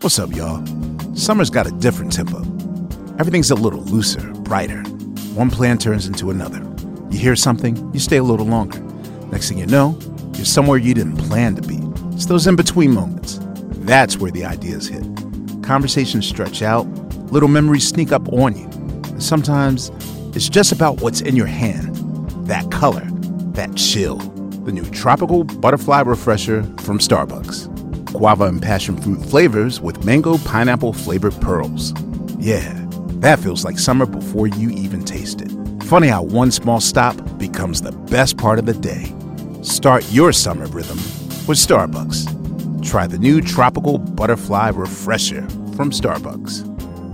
What's up, y'all? Summer's got a different tempo. Everything's a little looser, brighter. One plan turns into another. You hear something, you stay a little longer. Next thing you know, you're somewhere you didn't plan to be. It's those in-between moments. That's where the ideas hit. Conversations stretch out, little memories sneak up on you. And sometimes it's just about what's in your hand. That color, that chill. The new Tropical Butterfly Refresher from Starbucks. Guava and passion fruit flavors with mango pineapple flavored pearls. Yeah, that feels like summer before you even taste it. Funny how one small stop becomes the best part of the day. Start your summer rhythm with Starbucks. Try the new Tropical Butterfly Refresher from Starbucks.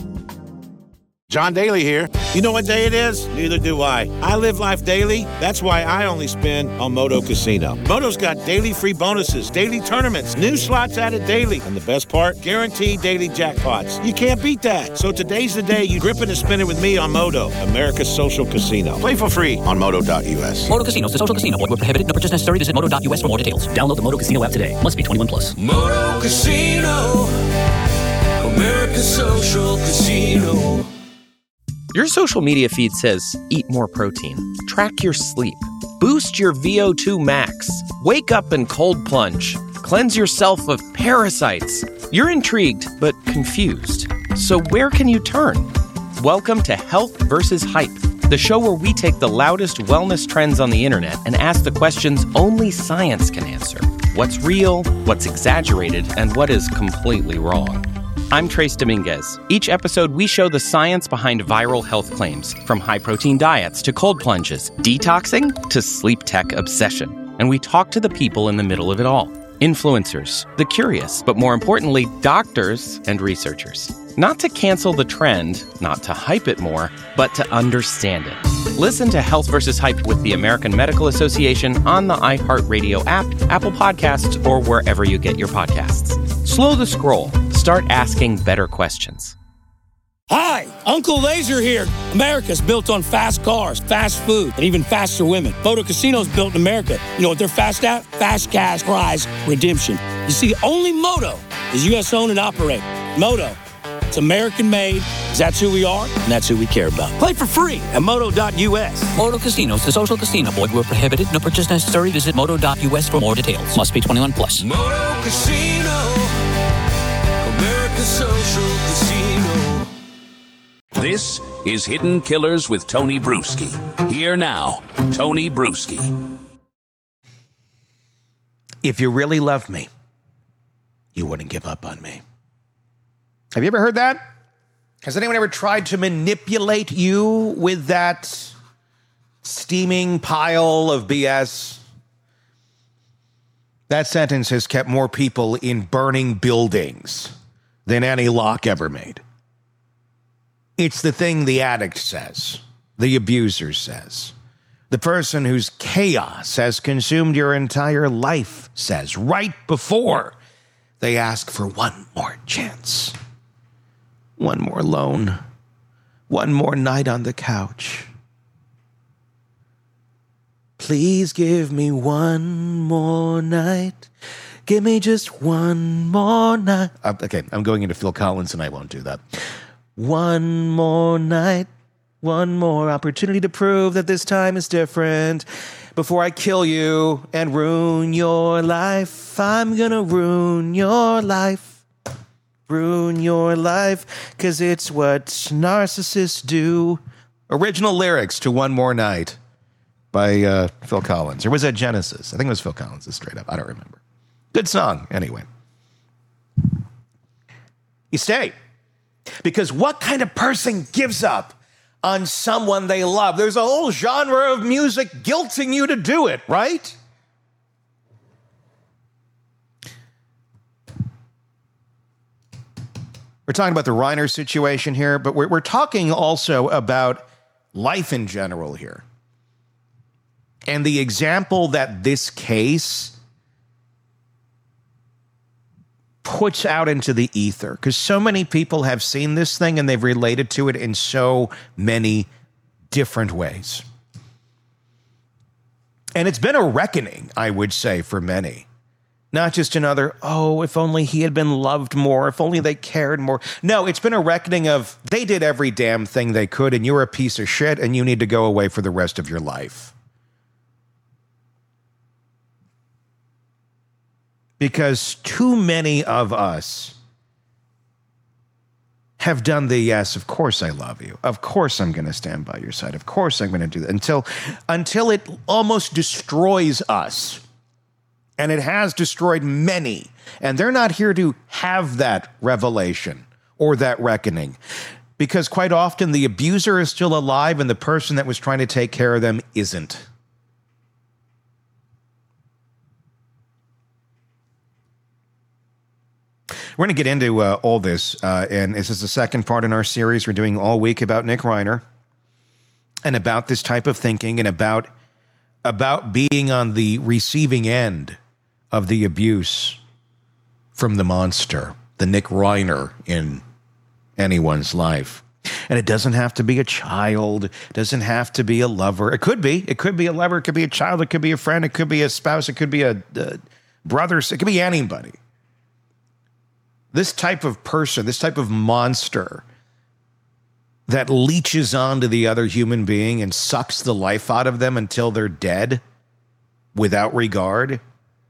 John Daly here. You know what day it is? Neither do I. I live life daily. That's why I only spin on Moto Casino. Moto's got daily free bonuses, daily tournaments, new slots added daily. And the best part? Guaranteed daily jackpots. You can't beat that. So today's the day you grip it and spin it with me on Moto, America's social casino. Play for free on Moto.us. Moto Casino, the social casino. Void where prohibited. No purchase necessary. Visit Moto.us for more details. Download the Moto Casino app today. Must be 21 plus. Moto Casino, America's social casino. Your social media feed says, eat more protein, track your sleep, boost your VO2 max, wake up and cold plunge, cleanse yourself of parasites. You're intrigued, but confused. So where can you turn? Welcome to Health versus Hype, the show where we take the loudest wellness trends on the internet and ask the questions only science can answer. What's real, what's exaggerated, and what is completely wrong. I'm Trace Dominguez. Each episode, we show the science behind viral health claims, from high-protein diets to cold plunges, detoxing to sleep tech obsession. And we talk to the people in the middle of it all. Influencers, the curious, but more importantly, doctors and researchers. Not to cancel the trend, not to hype it more, but to understand it. Listen to Health versus Hype with the American Medical Association on the iHeartRadio app, Apple Podcasts, or wherever you get your podcasts. Slow the scroll. Start asking better questions. Hi, Uncle Laser here. America's built on fast cars, fast food, and even faster women. Moto Casino's built in America. You know what they're fast at? Fast cash prize redemption. You see, only Moto is U.S. owned and operated. Moto, it's American made, 'cause that's who we are, and that's who we care about. Play for free at Moto.us. Moto Casino, the social casino. Void where prohibited. No purchase necessary. Visit Moto.us for more details. Must be 21 plus. Moto Casino, America's social casino. This is Hidden Killers with Tony Bruschi. Here now, Tony Bruschi. If you really loved me, you wouldn't give up on me. Have you ever heard that? Has anyone ever tried to manipulate you with that steaming pile of BS? That sentence has kept more people in burning buildings than any lock ever made. It's the thing the addict says, the abuser says, the person whose chaos has consumed your entire life says, right before they ask for one more chance, one more loan, one more night on the couch. Please give me one more night. Give me just one more night. Okay, I'm going into Phil Collins and I won't do that. One more night, one more opportunity to prove that this time is different. Before I kill you and ruin your life, I'm gonna ruin your life. Ruin your life, 'cause it's what narcissists do. Original lyrics to One More Night by Phil Collins. Or was that Genesis? I think it was Phil Collins, straight up. I don't remember. Good song, anyway. You stay. Because what kind of person gives up on someone they love? There's a whole genre of music guilting you to do it, right? We're talking about the Reiner situation here, but we're talking also about life in general here. And the example that this case puts out into the ether, because so many people have seen this thing and they've related to it in so many different ways. And it's been a reckoning, I would say, for many. Not just another, oh, if only he had been loved more, if only they cared more. No, it's been a reckoning of they did every damn thing they could and you're a piece of shit and you need to go away for the rest of your life. Because too many of us have done the yes, of course I love you. Of course I'm going to stand by your side. Of course I'm going to do that until it almost destroys us. And it has destroyed many. And they're not here to have that revelation or that reckoning. Because quite often the abuser is still alive and the person that was trying to take care of them isn't. We're going to get into all this. And this is the second part in our series we're doing all week about Nick Reiner. And about this type of thinking and about being on the receiving end of the abuse from the monster, the Nick Reiner in anyone's life. And it doesn't have to be a child. It doesn't have to be a lover. It could be. It could be a lover. It could be a child. It could be a friend. It could be a spouse. It could be a brother. It could be anybody. This type of person, this type of monster that leeches onto the other human being and sucks the life out of them until they're dead without regard.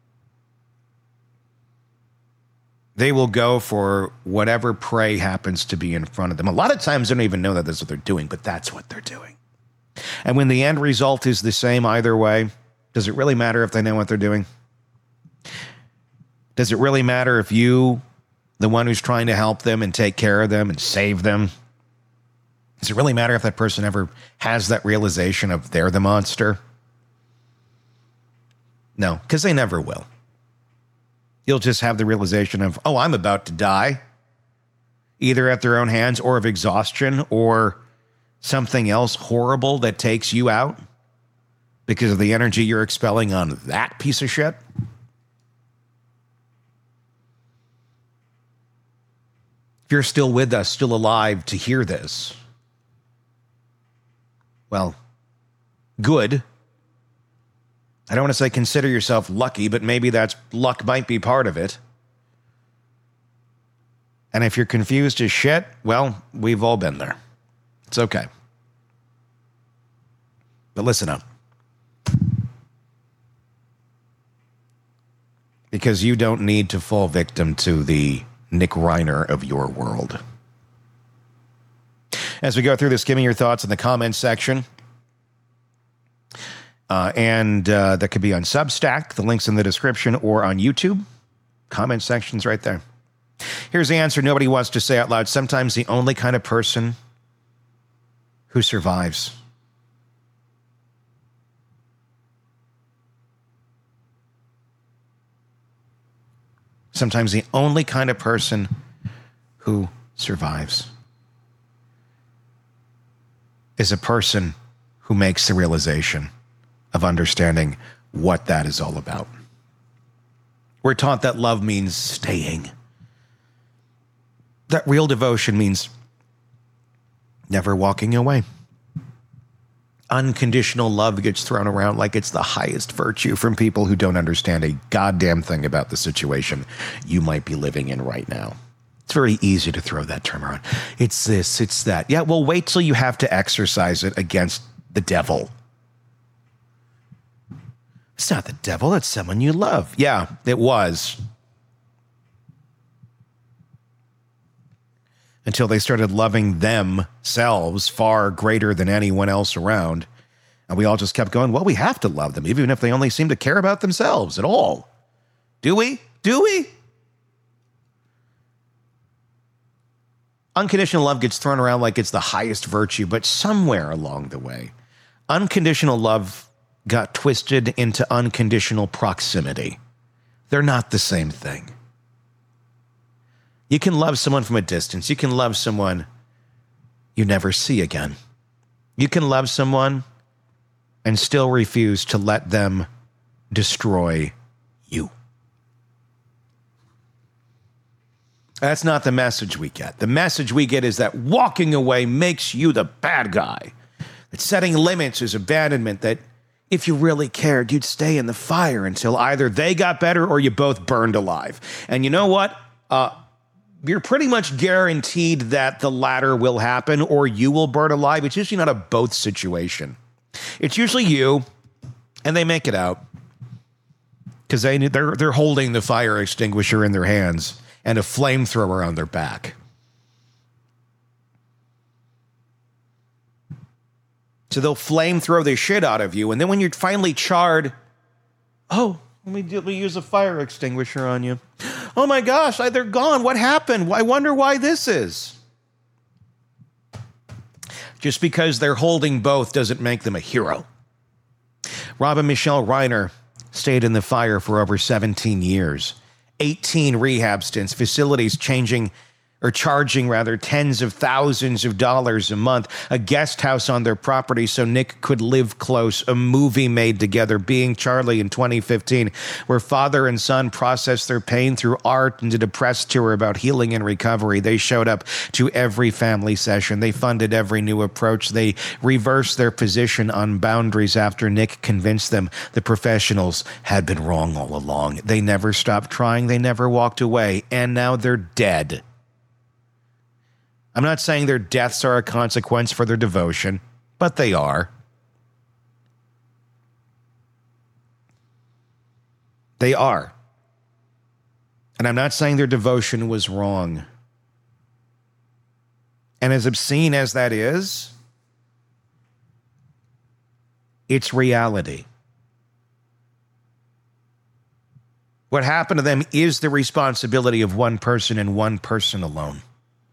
They will go for whatever prey happens to be in front of them. A lot of times they don't even know that that's what they're doing, but that's what they're doing. And when the end result is the same either way, does it really matter if they know what they're doing? Does it really matter if you, the one who's trying to help them and take care of them and save them, does it really matter if that person ever has that realization of they're the monster? No, because they never will. You'll just have the realization of, oh, I'm about to die, either at their own hands or of exhaustion or something else horrible that takes you out because of the energy you're expelling on that piece of shit. If you're still with us, still alive to hear this, well, good. I don't want to say consider yourself lucky, but maybe that's luck might be part of it. And if you're confused as shit, well, we've all been there. It's okay. But listen up. Because you don't need to fall victim to the Nick Reiner of your world. As we go through this, give me your thoughts in the comments section. And that could be on Substack, the link's in the description, or on YouTube. Comment section's right there. Here's the answer nobody wants to say out loud. Sometimes the only kind of person who survives. Sometimes the only kind of person who survives is a person who makes the realization of understanding what that is all about. We're taught that love means staying. That real devotion means never walking away. Unconditional love gets thrown around like it's the highest virtue from people who don't understand a goddamn thing about the situation you might be living in right now. It's very easy to throw that term around. It's this, it's that. Yeah, well, wait till you have to exercise it against the devil. It's not the devil, it's someone you love. Yeah, it was. Until they started loving themselves far greater than anyone else around. And we all just kept going, well, we have to love them, even if they only seem to care about themselves at all. Do we? Do we? Unconditional love gets thrown around like it's the highest virtue, but somewhere along the way, unconditional love got twisted into unconditional proximity. They're not the same thing. You can love someone from a distance. You can love someone you never see again. You can love someone and still refuse to let them destroy you. That's not the message we get. The message we get is that walking away makes you the bad guy. That setting limits is abandonment. That if you really cared, you'd stay in the fire until either they got better or you both burned alive. And you know what? You're pretty much guaranteed that the latter will happen or you will burn alive. It's usually not a both situation. It's usually you, and they make it out because they're holding the fire extinguisher in their hands and a flamethrower on their back. So they'll flamethrow the shit out of you, and then when you're finally charred, let me use a fire extinguisher on you. Oh my gosh, they're gone. What happened? I wonder why this is. Just because they're holding both doesn't make them a hero. Robin Michelle Reiner stayed in the fire for over 17 years. 18 rehab stints, facilities charging tens of thousands of dollars a month, a guest house on their property so Nick could live close, a movie made together, Being Charlie in 2015, where father and son processed their pain through art, and did a press tour about healing and recovery. They showed up to every family session. They funded every new approach. They reversed their position on boundaries after Nick convinced them the professionals had been wrong all along. They never stopped trying. They never walked away. And now they're dead. I'm not saying their deaths are a consequence for their devotion, but they are. They are. And I'm not saying their devotion was wrong. And as obscene as that is, it's reality. What happened to them is the responsibility of one person and one person alone.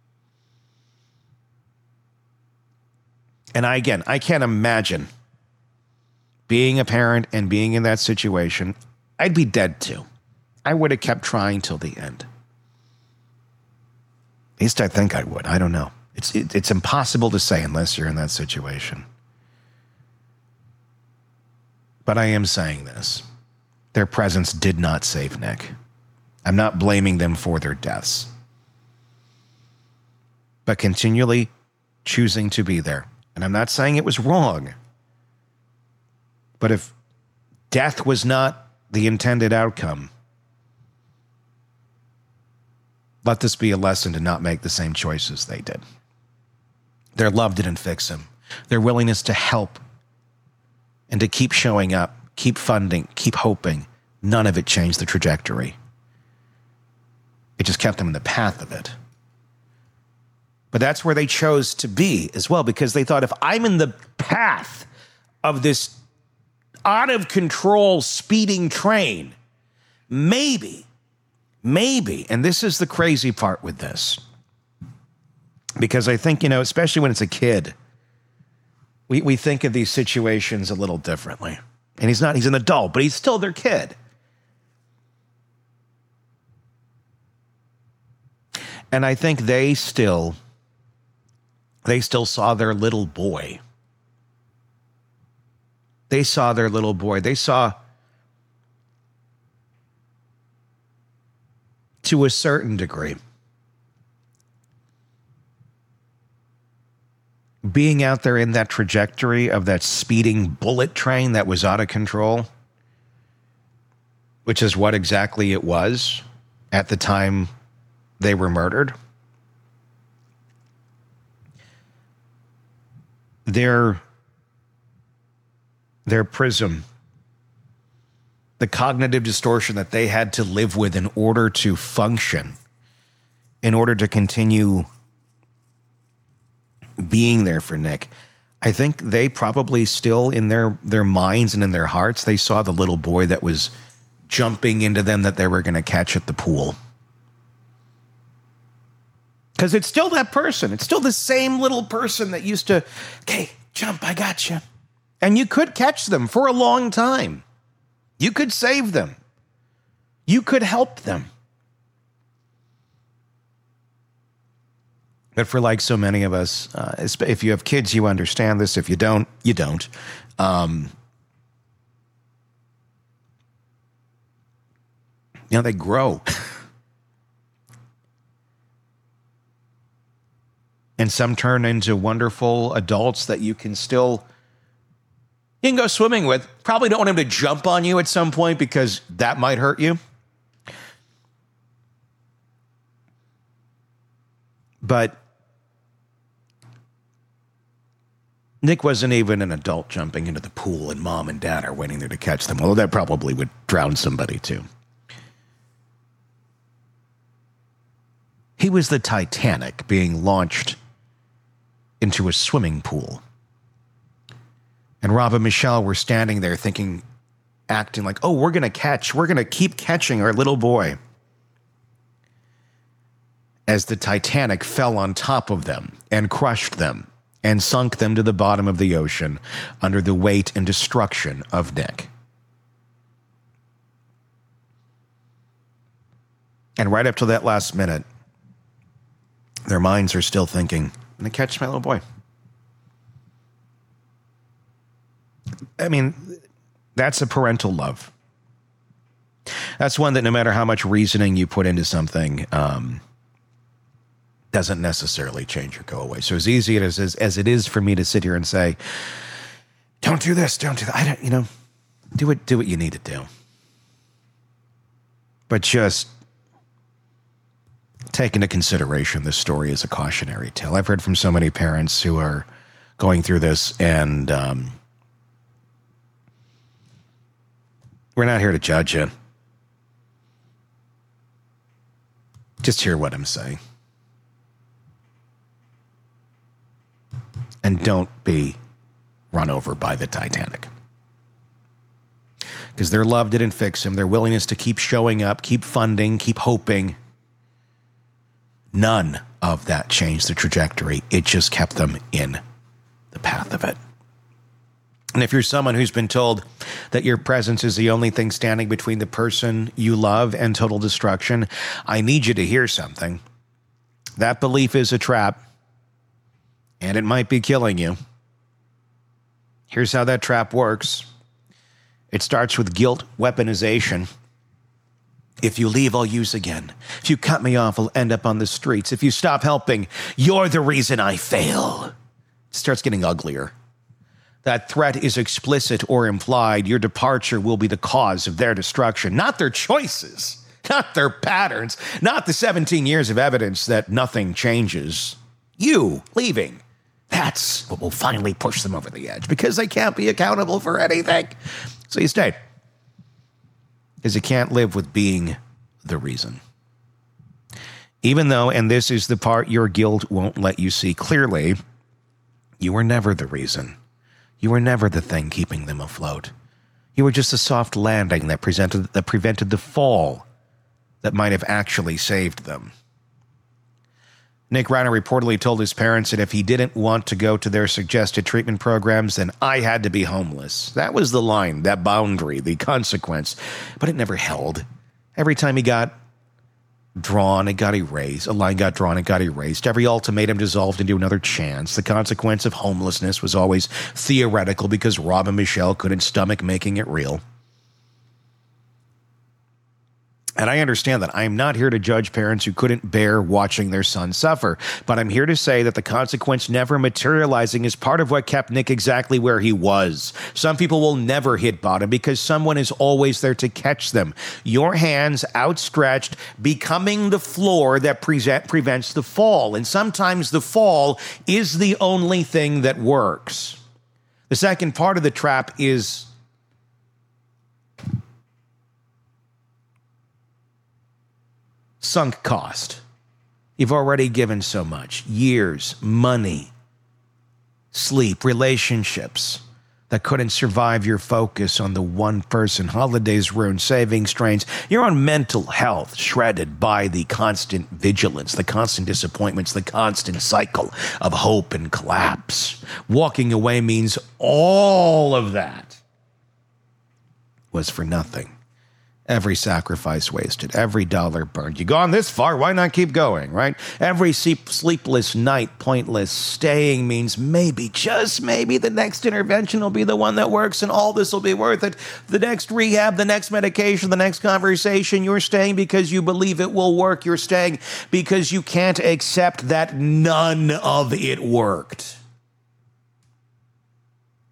And I can't imagine being a parent and being in that situation. I'd be dead too. I would have kept trying till the end. At least I think I would. I don't know. It's impossible to say unless you're in that situation. But I am saying this. Their presence did not save Nick. I'm not blaming them for their deaths. But continually choosing to be there. And I'm not saying it was wrong. But if death was not the intended outcome, let this be a lesson to not make the same choices they did. Their love didn't fix him. Their willingness to help and to keep showing up, keep funding, keep hoping, none of it changed the trajectory. It just kept them in the path of it. But that's where they chose to be as well, because they thought, if I'm in the path of this out of control speeding train, maybe, and this is the crazy part with this, because I think, especially when it's a kid, we think of these situations a little differently. And he's an adult, but he's still their kid. And I think they still saw their little boy. They saw their little boy. They saw, to a certain degree, being out there in that trajectory of that speeding bullet train that was out of control, which is what exactly it was at the time they were murdered. Their prism, the cognitive distortion that they had to live with in order to function, in order to continue being there for Nick. I think they probably still, in their minds and in their hearts, they saw the little boy that was jumping into them that they were going to catch at the pool. Because it's still that person. It's still the same little person that used to, okay, jump, I got you. And you could catch them for a long time. You could save them. You could help them. But for like so many of us, if you have kids, you understand this. If you don't, you don't. They grow. And some turn into wonderful adults that you can still you can go swimming with. Probably don't want him to jump on you at some point because that might hurt you. But Nick wasn't even an adult jumping into the pool, and mom and dad are waiting there to catch them, although that probably would drown somebody too. He was the Titanic being launched into a swimming pool. And Rob and Michelle were standing there thinking, acting like, oh, we're going to keep catching our little boy. As the Titanic fell on top of them and crushed them and sunk them to the bottom of the ocean under the weight and destruction of Nick. And right up to that last minute, their minds are still thinking, I'm going to catch my little boy. I mean, that's a parental love. That's one that no matter how much reasoning you put into something, doesn't necessarily change or go away. So as easy as it is for me to sit here and say, don't do this, don't do that. Do what you need to do. But just take into consideration this story as a cautionary tale. I've heard from so many parents who are going through this, and we're not here to judge you. Just hear what I'm saying. And don't be run over by the Titanic. Because their love didn't fix him. Their willingness to keep showing up, keep funding, keep hoping. None of that changed the trajectory. It just kept them in the path of it. And if you're someone who's been told that your presence is the only thing standing between the person you love and total destruction, I need you to hear something. That belief is a trap, and it might be killing you. Here's how that trap works. It starts with guilt weaponization. If you leave, I'll use again. If you cut me off, I'll end up on the streets. If you stop helping, you're the reason I fail. It starts getting uglier. That threat is explicit or implied. Your departure will be the cause of their destruction, not their choices, not their patterns, not the 17 years of evidence that nothing changes. You leaving. That's what will finally push them over the edge because they can't be accountable for anything. So you stayed. Because you can't live with being the reason. Even though, and this is the part your guilt won't let you see clearly, you were never the reason. You were never the thing keeping them afloat. You were just a soft landing that prevented the fall that might have actually saved them. Nick Reiner reportedly told his parents that if he didn't want to go to their suggested treatment programs, then I had to be homeless. That was the line, that boundary, the consequence. But it never held. Every time he got drawn, it got erased. A line got drawn, it got erased. Every ultimatum dissolved into another chance. The consequence of homelessness was always theoretical because Rob and Michelle couldn't stomach making it real. And I understand that. I am not here to judge parents who couldn't bear watching their son suffer. But I'm here to say that the consequence never materializing is part of what kept Nick exactly where he was. Some people will never hit bottom because someone is always there to catch them. Your hands outstretched, becoming the floor that prevents the fall. And sometimes the fall is the only thing that works. The second part of the trap is sunk cost. You've already given so much. Years, money, sleep, relationships that couldn't survive your focus on the one person. Holidays ruined, savings drains. Your own mental health shredded by the constant vigilance, the constant disappointments, the constant cycle of hope and collapse. Walking away means all of that was for nothing. Every sacrifice wasted, every dollar burned. You gone this far, why not keep going, right? Every sleepless night, pointless staying means maybe, just maybe, the next intervention will be the one that works and all this will be worth it. The next rehab, the next medication, the next conversation, you're staying because you believe it will work. You're staying because you can't accept that none of it worked.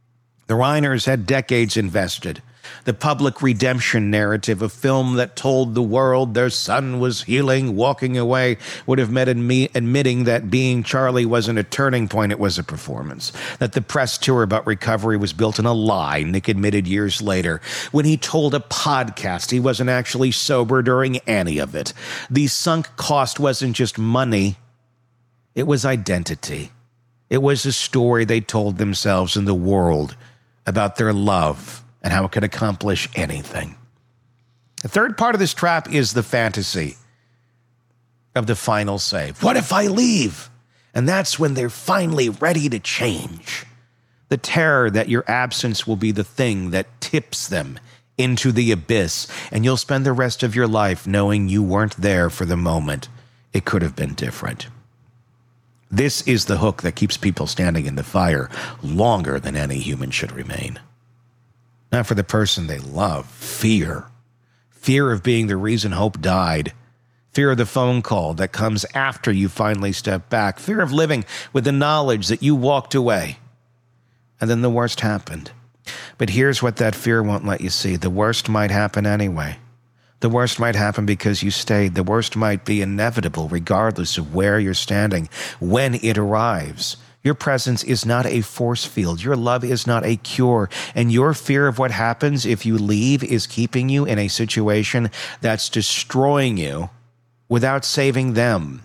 The Reiners had decades invested. The public redemption narrative, a film that told the world their son was healing, walking away, would have meant admitting that being Charlie wasn't a turning point, it was a performance. That the press tour about recovery was built on a lie, Nick admitted years later. When he told a podcast he wasn't actually sober during any of it. The sunk cost wasn't just money, it was identity. It was a story they told themselves and the world about their love and how it could accomplish anything. The third part of this trap is the fantasy of the final save. What if I leave? And that's when they're finally ready to change. The terror that your absence will be the thing that tips them into the abyss, and you'll spend the rest of your life knowing you weren't there for the moment. It could have been different. This is the hook that keeps people standing in the fire longer than any human should remain. Not for the person they love. Fear. Fear of being the reason hope died. Fear of the phone call that comes after you finally step back. Fear of living with the knowledge that you walked away. And then the worst happened. But here's what that fear won't let you see. The worst might happen anyway. The worst might happen because you stayed. The worst might be inevitable regardless of where you're standing when it arrives. Your presence is not a force field. Your love is not a cure. And your fear of what happens if you leave is keeping you in a situation that's destroying you without saving them.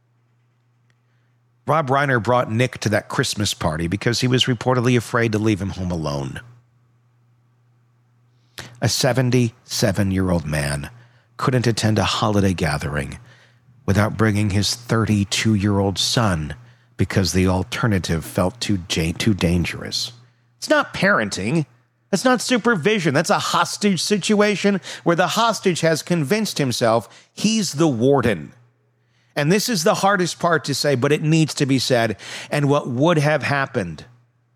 Rob Reiner brought Nick to that Christmas party because he was reportedly afraid to leave him home alone. A 77-year-old man couldn't attend a holiday gathering without bringing his 32-year-old son because the alternative felt too dangerous. It's not parenting. That's not supervision. That's a hostage situation where the hostage has convinced himself he's the warden. And this is the hardest part to say, but it needs to be said. And what would have happened?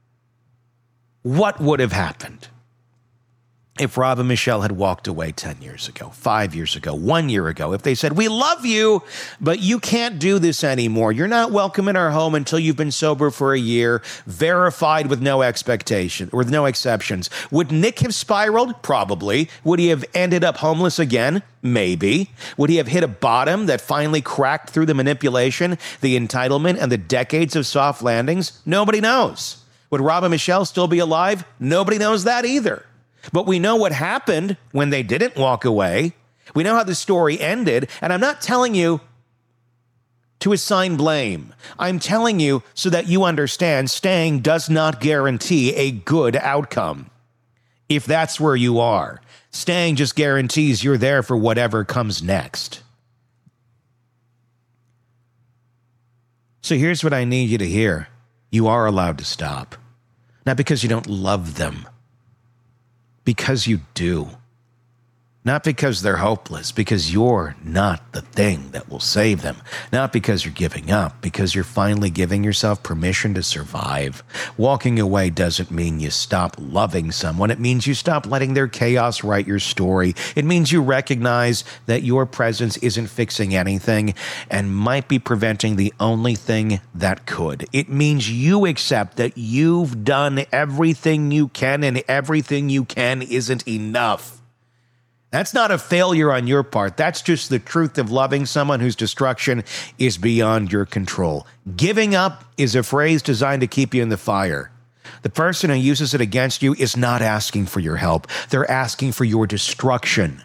What would have happened if Rob and Michelle had walked away 10 years ago, 5 years ago, 1 year ago? If they said, we love you, but you can't do this anymore. You're not welcome in our home until you've been sober for a year, verified with no expectation, or with no exceptions. Would Nick have spiraled? Probably. Would he have ended up homeless again? Maybe. Would he have hit a bottom that finally cracked through the manipulation, the entitlement, and the decades of soft landings? Nobody knows. Would Rob and Michelle still be alive? Nobody knows that either. But we know what happened when they didn't walk away. We know how the story ended. And I'm not telling you to assign blame. I'm telling you so that you understand staying does not guarantee a good outcome. If that's where you are, staying just guarantees you're there for whatever comes next. So here's what I need you to hear. You are allowed to stop. Not because you don't love them. Because you do. Not because they're hopeless, because you're not the thing that will save them. Not because you're giving up, because you're finally giving yourself permission to survive. Walking away doesn't mean you stop loving someone. It means you stop letting their chaos write your story. It means you recognize that your presence isn't fixing anything and might be preventing the only thing that could. It means you accept that you've done everything you can and everything you can isn't enough. That's not a failure on your part. That's just the truth of loving someone whose destruction is beyond your control. Giving up is a phrase designed to keep you in the fire. The person who uses it against you is not asking for your help. They're asking for your destruction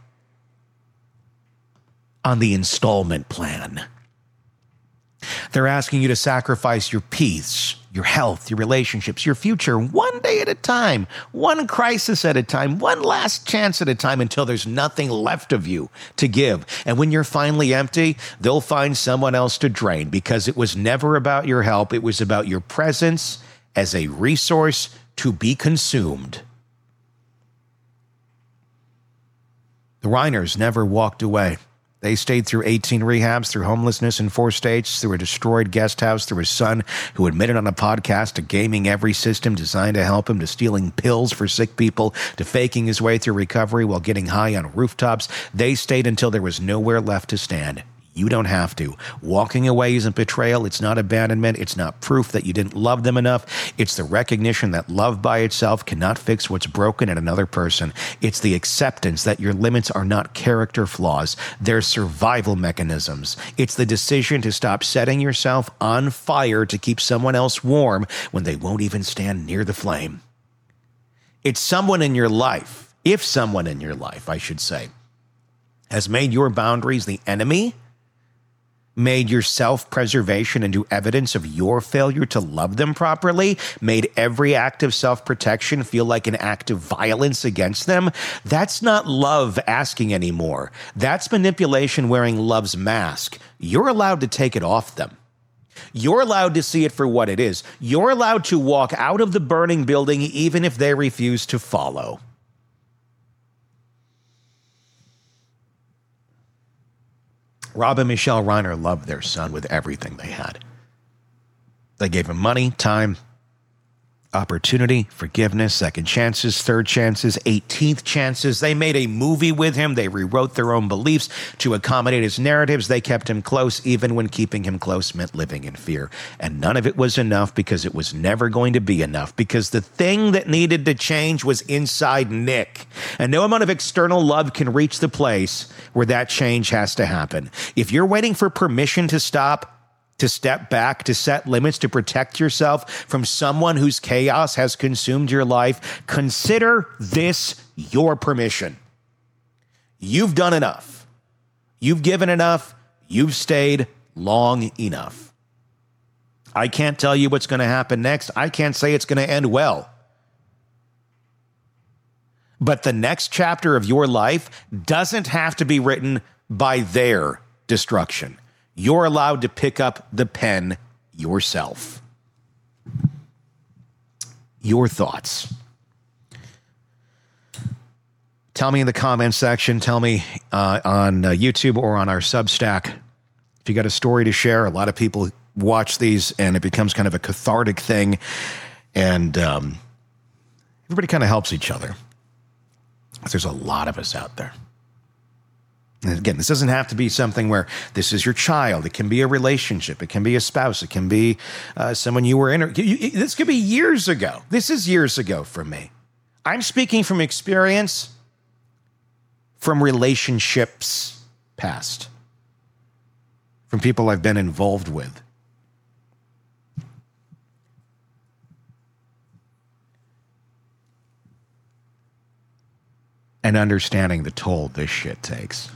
on the installment plan. They're asking you to sacrifice your peace, your health, your relationships, your future, one day at a time, one crisis at a time, one last chance at a time until there's nothing left of you to give. And when you're finally empty, they'll find someone else to drain because it was never about your help. It was about your presence as a resource to be consumed. The Reiners never walked away. They stayed through 18 rehabs, through homelessness in 4 states, through a destroyed guest house, through his son who admitted on a podcast to gaming every system designed to help him, to stealing pills for sick people, to faking his way through recovery while getting high on rooftops. They stayed until there was nowhere left to stand. You don't have to. Walking away isn't betrayal. It's not abandonment. It's not proof that you didn't love them enough. It's the recognition that love by itself cannot fix what's broken in another person. It's the acceptance that your limits are not character flaws. They're survival mechanisms. It's the decision to stop setting yourself on fire to keep someone else warm when they won't even stand near the flame. It's someone in your life, if someone in your life, I should say, has made your boundaries the enemy, made your self-preservation into evidence of your failure to love them properly, made every act of self-protection feel like an act of violence against them, that's not love asking anymore. That's manipulation wearing love's mask. You're allowed to take it off them. You're allowed to see it for what it is. You're allowed to walk out of the burning building even if they refuse to follow. Rob and Michelle Reiner loved their son with everything they had. They gave him money, time, opportunity, forgiveness, second chances, third chances, 18th chances. They made a movie with him. They rewrote their own beliefs to accommodate his narratives. They kept him close, even when keeping him close meant living in fear. And none of it was enough because it was never going to be enough, because the thing that needed to change was inside Nick. And no amount of external love can reach the place where that change has to happen. If you're waiting for permission to stop, to step back, to set limits, to protect yourself from someone whose chaos has consumed your life, consider this your permission. You've done enough. You've given enough. You've stayed long enough. I can't tell you what's going to happen next. I can't say it's going to end well. But the next chapter of your life doesn't have to be written by their destruction. You're allowed to pick up the pen yourself. Your thoughts. Tell me in the comments section. Tell me on YouTube or on our Substack. If you got a story to share, a lot of people watch these and it becomes kind of a cathartic thing. And everybody kind of helps each other. There's a lot of us out there. And again, this doesn't have to be something where this is your child. It can be a relationship. It can be a spouse. It can be someone you were in. This could be years ago. This is years ago for me. I'm speaking from experience, from relationships past, from people I've been involved with. And understanding the toll this shit takes.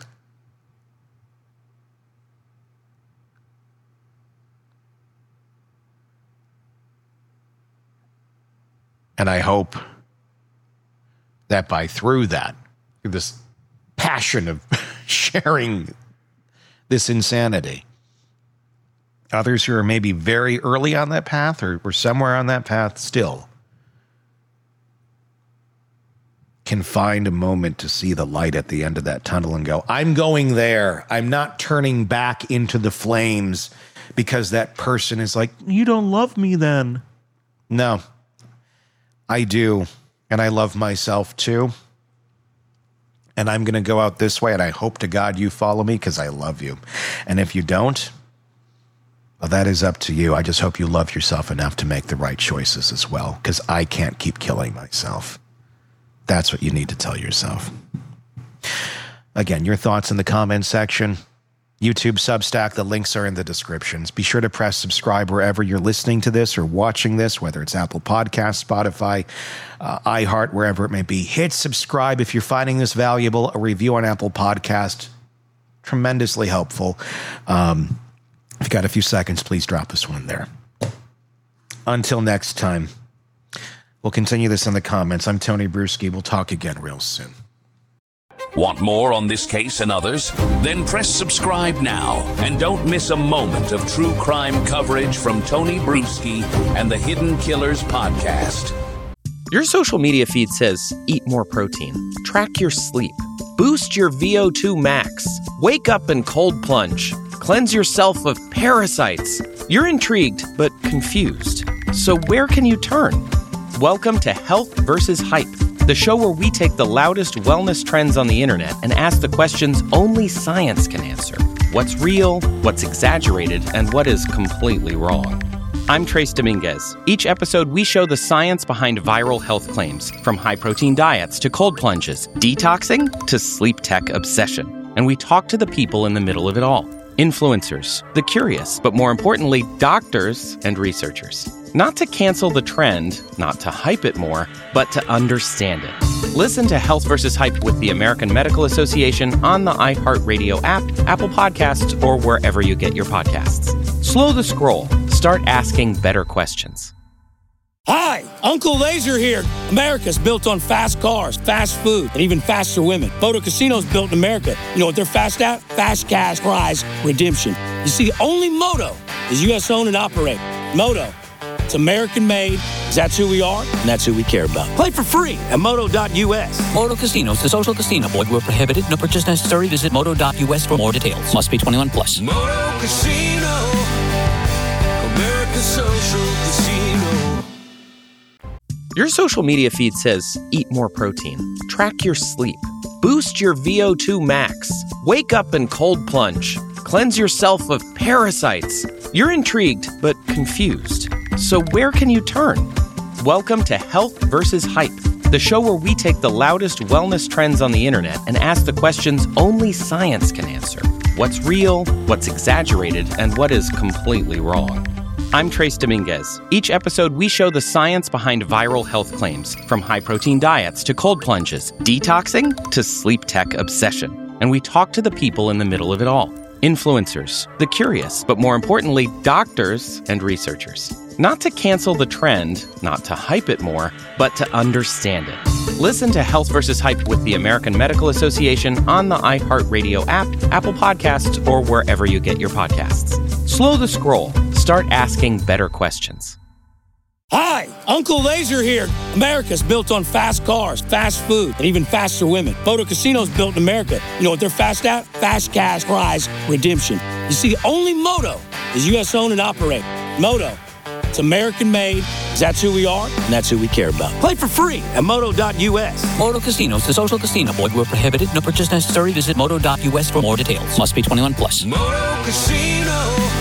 And I hope that through this passion of sharing this insanity, others who are maybe very early on that path or somewhere on that path still can find a moment to see the light at the end of that tunnel and go, I'm going there. I'm not turning back into the flames because that person is like, you don't love me then. No. I do, and I love myself too. And I'm going to go out this way, and I hope to God you follow me because I love you. And if you don't, well, that is up to you. I just hope you love yourself enough to make the right choices as well, because I can't keep killing myself. That's what you need to tell yourself. Again, your thoughts in the comments section. YouTube, Substack, the links are in the descriptions. Be sure to press subscribe wherever you're listening to this or watching this, whether it's Apple Podcasts, Spotify, iHeart, wherever it may be. Hit subscribe if you're finding this valuable. A review on Apple Podcast, tremendously helpful. If you got a few seconds, please drop this one there. Until next time, we'll continue this in the comments. I'm Tony Bruschi. We'll talk again real soon. Want more on this case and others? Then press subscribe now and don't miss a moment of true crime coverage from Tony Bruschi and the Hidden Killers podcast. Your social media feed says, eat more protein, track your sleep, boost your VO2 max, wake up and cold plunge, cleanse yourself of parasites. You're intrigued, but confused. So where can you turn? Welcome to Health versus Hype, the show where we take the loudest wellness trends on the internet and ask the questions only science can answer. What's real, what's exaggerated, and what is completely wrong. I'm Trace Dominguez. Each episode, we show the science behind viral health claims, from high-protein diets to cold plunges, detoxing to sleep tech obsession. And we talk to the people in the middle of it all. Influencers, the curious, but more importantly, doctors and researchers. Not to cancel the trend, not to hype it more, but to understand it. Listen to Health vs. Hype with the American Medical Association on the iHeartRadio app, Apple Podcasts, or wherever you get your podcasts. Slow the scroll. Start asking better questions. Hi, Uncle Laser here. America's built on fast cars, fast food, and even faster women. Moto Casino's built in America. You know what they're fast at? Fast cash, prize, redemption. You see, only Moto is U.S. owned and operated. Moto, it's American made. That's who we are, and that's who we care about. Play for free at moto.us. Moto Casino is a social casino. Void where prohibited. No purchase necessary. Visit moto.us for more details. Must be 21 plus. Moto Casino, America's social casino. Your social media feed says, eat more protein, track your sleep, boost your VO2 max, wake up and cold plunge, cleanse yourself of parasites. You're intrigued, but confused. So where can you turn? Welcome to Health vs. Hype, the show where we take the loudest wellness trends on the internet and ask the questions only science can answer. What's real, what's exaggerated, and what is completely wrong. I'm Trace Dominguez. Each episode, we show the science behind viral health claims, from high-protein diets to cold plunges, detoxing to sleep tech obsession. And we talk to the people in the middle of it all. Influencers, the curious, but more importantly, doctors and researchers. Not to cancel the trend, not to hype it more, but to understand it. Listen to Health vs. Hype with the American Medical Association on the iHeartRadio app, Apple Podcasts, or wherever you get your podcasts. Slow the scroll. Start asking better questions. Hi, Uncle Laser here. America's built on fast cars, fast food, and even faster women. Moto Casino's built in America. You know what they're fast at? Fast cash, prize, redemption. You see, only Moto is U.S. owned and operated. Moto, it's American made. That's who we are, and that's who we care about. Play for free at moto.us. Moto Casino is a social casino. Void where prohibited. No purchase necessary. Visit moto.us for more details. Must be 21 plus. Moto Casino,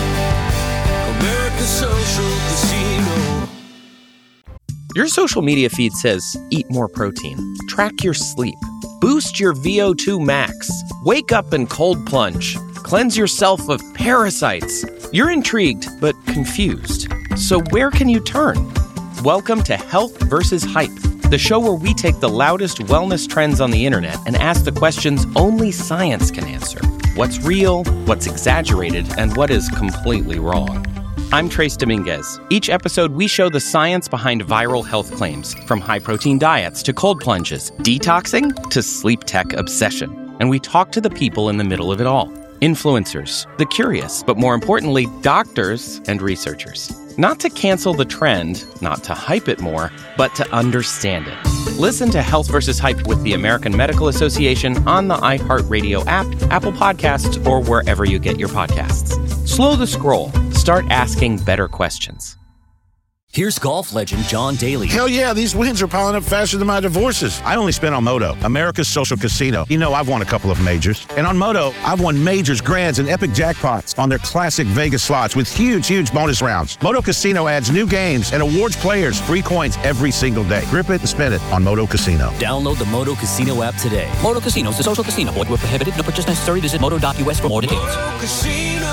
America's social casino. Your social media feed says, eat more protein, track your sleep, boost your VO2 max, wake up and cold plunge, cleanse yourself of parasites. You're intrigued, but confused. So where can you turn? Welcome to Health vs. Hype, the show where we take the loudest wellness trends on the internet and ask the questions only science can answer. What's real, what's exaggerated, and what is completely wrong. I'm Trace Dominguez. Each episode, we show the science behind viral health claims, from high-protein diets to cold plunges, detoxing to sleep tech obsession. And we talk to the people in the middle of it all. Influencers, the curious, but more importantly, doctors and researchers. Not to cancel the trend, not to hype it more, but to understand it. Listen to Health vs. Hype with the American Medical Association on the iHeartRadio app, Apple Podcasts, or wherever you get your podcasts. Slow the scroll. Start asking better questions. Here's golf legend John Daly. Hell yeah, these wins are piling up faster than my divorces. I only spent on Moto, America's social casino. You know, I've won a couple of majors. And on Moto, I've won majors, grands, and epic jackpots on their classic Vegas slots with huge bonus rounds. Moto Casino adds new games and awards players free coins every single day. Grip it and spin it on Moto Casino. Download the Moto Casino app today. Moto Casino is a social casino. Void where prohibited. No purchase necessary. Visit moto.us for more details. Moto Casino,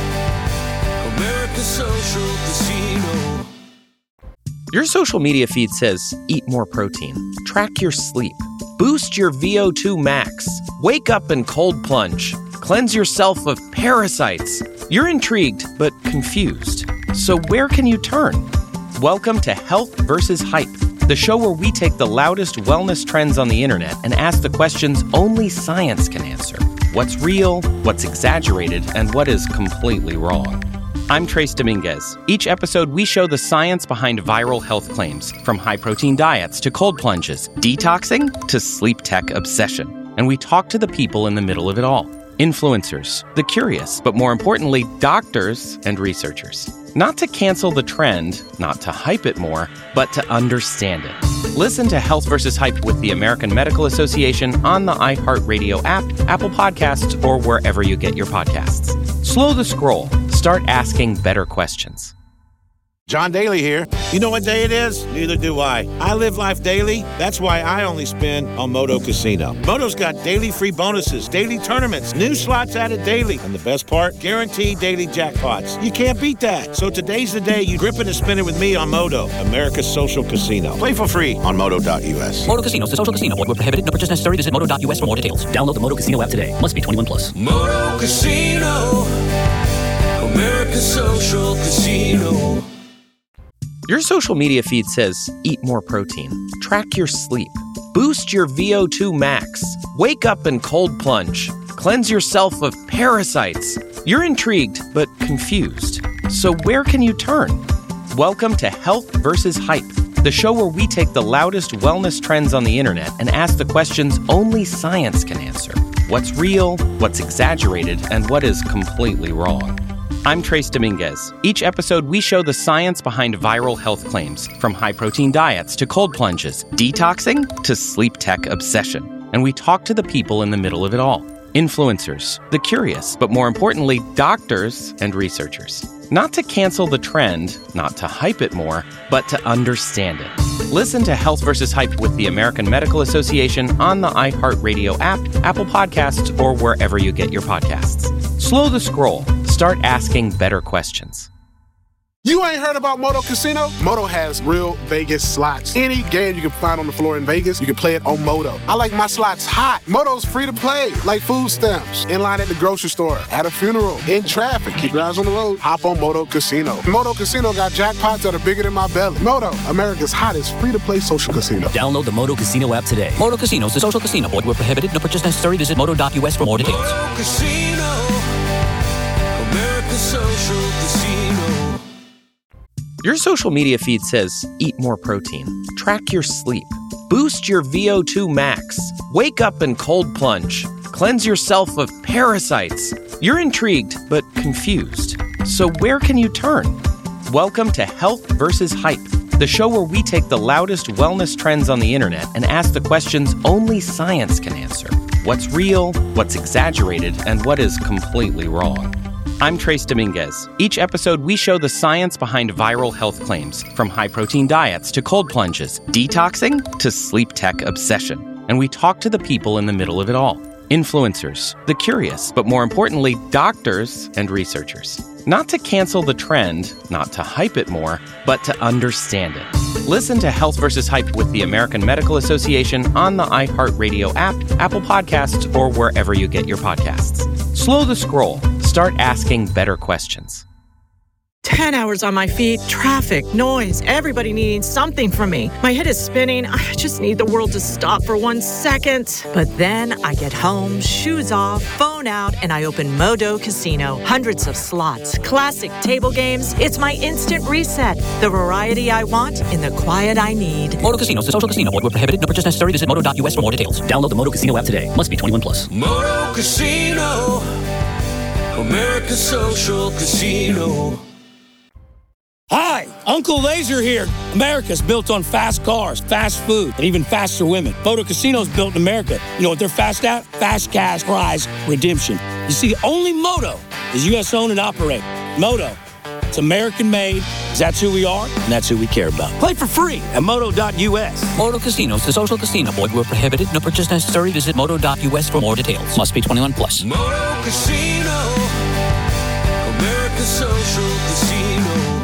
America's social casino. Your social media feed says, eat more protein, track your sleep, boost your VO2 max, wake up and cold plunge, cleanse yourself of parasites. You're intrigued, but confused. So where can you turn? Welcome to Health vs. Hype, the show where we take the loudest wellness trends on the internet and ask the questions only science can answer. What's real, what's exaggerated, and what is completely wrong. I'm Trace Dominguez. Each episode, we show the science behind viral health claims, from high-protein diets to cold plunges, detoxing to sleep tech obsession. And we talk to the people in the middle of it all. Influencers, the curious, but more importantly, doctors and researchers. Not to cancel the trend, not to hype it more, but to understand it. Listen to Health vs. Hype with the American Medical Association on the iHeartRadio app, Apple Podcasts, or wherever you get your podcasts. Slow the scroll. Start asking better questions. John Daly here. You know what day it is? Neither do I. I live life daily. That's why I only spin on Moto Casino. Moto's got daily free bonuses, daily tournaments, new slots added daily, and the best part, guaranteed daily jackpots. You can't beat that. So today's the day you grip it and spin it with me on Moto, America's social casino. Play for free on Moto.us. Moto Casino is a social casino. Void where prohibited. No purchase necessary. Visit Moto.us for more details. Download the Moto Casino app today. Must be 21 plus. Moto Casino, America's social casino. Your social media feed says, eat more protein, track your sleep, boost your VO2 max, wake up and cold plunge, cleanse yourself of parasites. You're intrigued, but confused. So where can you turn? Welcome to Health vs. Hype, the show where we take the loudest wellness trends on the internet and ask the questions only science can answer. What's real, what's exaggerated, and what is completely wrong. I'm Trace Dominguez. Each episode, we show the science behind viral health claims, from high-protein diets to cold plunges, detoxing to sleep tech obsession. And we talk to the people in the middle of it all. Influencers, the curious, but more importantly, doctors and researchers. Not to cancel the trend, not to hype it more, but to understand it. Listen to Health vs. Hype with the American Medical Association on the iHeartRadio app, Apple Podcasts, or wherever you get your podcasts. Slow the scroll. Start asking better questions. You ain't heard about Moto Casino? Moto has real Vegas slots. Any game you can find on the floor in Vegas, you can play it on Moto. I like my slots hot. Moto's free to play, like food stamps, in line at the grocery store, at a funeral, in traffic. Keep your eyes on the road. Hop on Moto Casino. Moto Casino got jackpots that are bigger than my belly. Moto, America's hottest free-to-play social casino. Download the Moto Casino app today. Moto Casino is a social casino. Void where prohibited. No purchase necessary. Visit Moto.us for more details. Moto Casino, America's social casino. Your social media feed says, eat more protein, track your sleep, boost your VO2 max, wake up and cold plunge, cleanse yourself of parasites. You're intrigued, but confused. So where can you turn? Welcome to Health vs. Hype, the show where we take the loudest wellness trends on the internet and ask the questions only science can answer. What's real, what's exaggerated, and what is completely wrong. I'm Trace Dominguez. Each episode, we show the science behind viral health claims, from high-protein diets to cold plunges, detoxing to sleep tech obsession. And we talk to the people in the middle of it all. Influencers, the curious, but more importantly, doctors and researchers. Not to cancel the trend, not to hype it more, but to understand it. Listen to Health vs. Hype with the American Medical Association on the iHeartRadio app, Apple Podcasts, or wherever you get your podcasts. Slow the scroll. Start asking better questions. 10 hours on my feet, traffic, noise, everybody needing something from me. My head is spinning. I just need the world to stop for 1 second. But then I get home, shoes off, phone out, and I open Moto Casino. Hundreds of slots, classic table games. It's my instant reset. The variety I want in the quiet I need. Moto Casino is a social casino. Void where prohibited. No purchase necessary. Visit Moto.us for more details. Download the Moto Casino app today. Must be 21 plus. Moto Casino, America's social casino. Hi, Uncle Laser here. America's built on fast cars, fast food, and even faster women. Moto Casino's built in America. You know what they're fast at? Fast cash prize redemption. You see, only Moto is U.S. owned and operated. Moto, it's American made, because that's who we are, and that's who we care about. Play for free at Moto.us. Moto Casino is a social casino. Void where prohibited. No purchase necessary. Visit Moto.us for more details. Must be 21 plus. Moto Casino, America's social casino.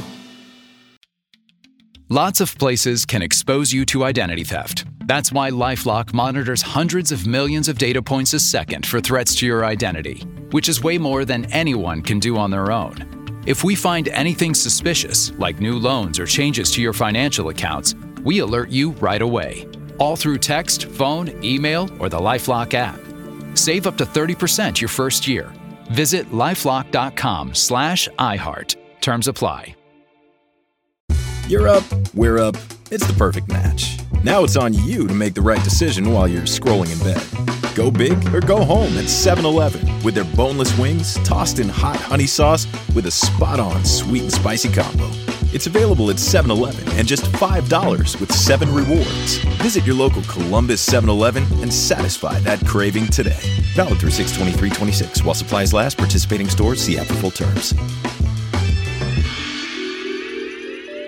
Lots of places can expose you to identity theft. That's why LifeLock monitors hundreds of millions of data points a second for threats to your identity, which is way more than anyone can do on their own. If we find anything suspicious, like new loans or changes to your financial accounts, we alert you right away, all through text, phone, email, or the LifeLock app. Save up to 30% your first year. Visit lifelock.com/iHeart. Terms apply. You're up, we're up. It's the perfect match. Now it's on you to make the right decision while you're scrolling in bed. Go big or go home at 7-Eleven with their boneless wings tossed in hot honey sauce with a spot-on sweet and spicy combo. It's available at 7-Eleven and just $5 with 7 rewards. Visit your local Columbus 7-Eleven and satisfy that craving today. Valid through 6/23/26. While supplies last, participating stores see app for full terms.